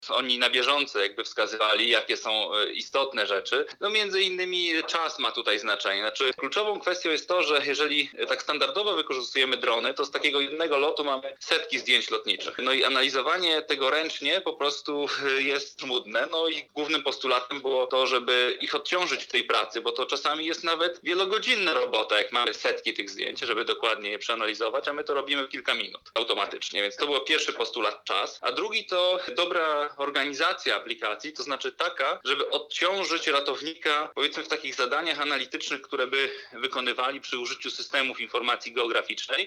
oni na bieżąco jakby wskazywali, jakie są istotne rzeczy. No między innymi czas ma tutaj znaczenie. Znaczy kluczową kwestią jest to, że jeżeli tak standardowo wykorzystujemy drony, to z takiego jednego lotu mamy setki zdjęć lotniczych. No i analizowanie tego ręcznie po prostu jest trudne. No i głównym postulatem było to, żeby ich odciążyć w tej pracy, bo to czasami jest nawet wielogodzinna robota, jak mamy setki tych zdjęć, żeby dokładnie je przeanalizować, a my to robimy w kilka minut automatycznie. Więc to był pierwszy postulat, czas. A drugi to dobra organizacja aplikacji, to znaczy taka, żeby odciążyć ratownika, powiedzmy w takich zadaniach analitycznych, które by wykonywali przy użyciu systemów informacji geograficznej,